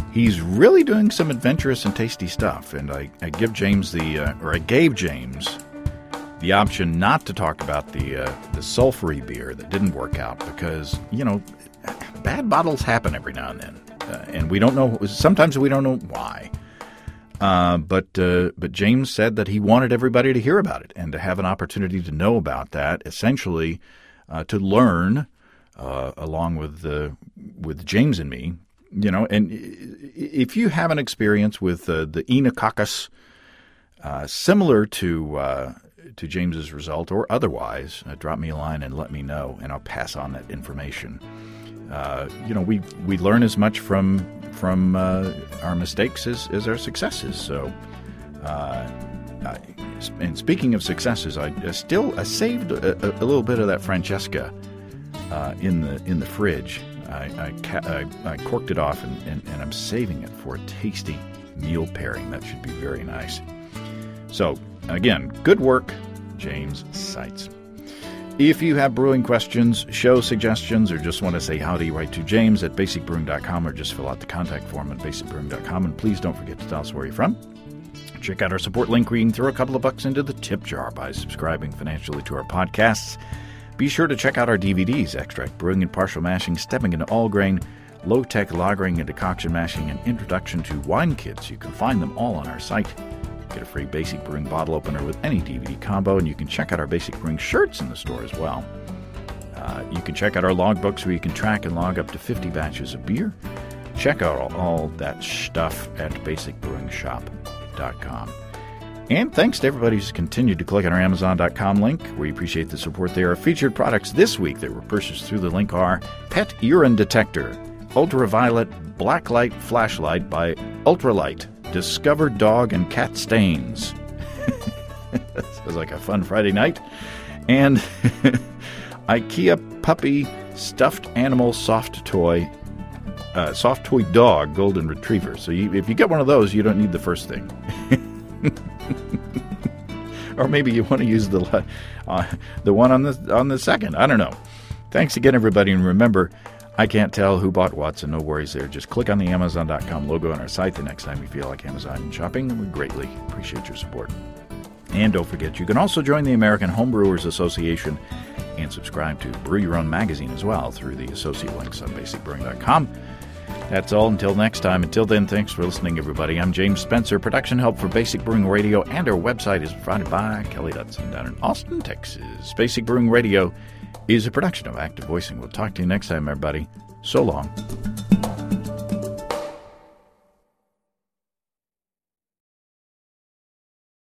he's really doing some adventurous and tasty stuff. And I, I give James the, uh, or I gave James the option not to talk about the uh, the sulfury beer that didn't work out because, you know, bad bottles happen every now and then. Uh, and we don't know, sometimes we don't know why. Uh, but uh, but James said that he wanted everybody to hear about it and to have an opportunity to know about that, essentially uh, to learn uh, along with the, with James and me. You know, and if you have an experience with uh, the Enococcus uh, similar to uh, to James's result or otherwise, uh, drop me a line and let me know, and I'll pass on that information. Uh, you know, we we learn as much from from uh, our mistakes as, as our successes. So, uh, I, and speaking of successes, I, I still I saved a, a little bit of that Francesca uh, in the in the fridge. I, I, I, I corked it off, and, and, and I'm saving it for a tasty meal pairing. That should be very nice. So, again, good work, James Seitz. If you have brewing questions, show suggestions, or just want to say howdy, write to James at basic brewing dot com or just fill out the contact form at basic brewing dot com. And please don't forget to tell us where you're from. Check out our support link where you can throw a couple of bucks into the tip jar by subscribing financially to our podcasts. Be sure to check out our D V Ds, Extract Brewing and Partial Mashing, Stepping into All Grain, Low-Tech Lagering and Decoction Mashing, and Introduction to Wine Kits. You can find them all on our site. Get a free Basic Brewing bottle opener with any D V D combo, and you can check out our Basic Brewing shirts in the store as well. Uh, you can check out our logbooks where you can track and log up to fifty batches of beer. Check out all, all that stuff at basic brewing shop dot com. And thanks to everybody who's continued to click on our amazon dot com link. We appreciate the support there. Our featured products this week that were purchased through the link are Pet Urine Detector, Ultraviolet Blacklight Flashlight by Ultralight, Discover Dog and Cat Stains. Sounds like a fun Friday night. And IKEA Puppy Stuffed Animal Soft Toy, uh, Soft Toy Dog Golden Retriever. So you, if you get one of those, you don't need the first thing. Or maybe you want to use the uh, the one on the on the second. I don't know. Thanks again, everybody, and remember, I can't tell who bought what, so no worries there. Just click on the amazon dot com logo on our site the next time you feel like Amazon shopping, and we greatly appreciate your support. And don't forget, you can also join the American Homebrewers Association and subscribe to Brew Your Own magazine as well through the associate links on basic brewing dot com. That's all until next time. Until then, thanks for listening, everybody. I'm James Spencer. Production help for Basic Brewing Radio and our website is provided by Kelly Dutson down in Austin, Texas. Basic Brewing Radio is a production of Active Voicing. We'll talk to you next time, everybody. So long.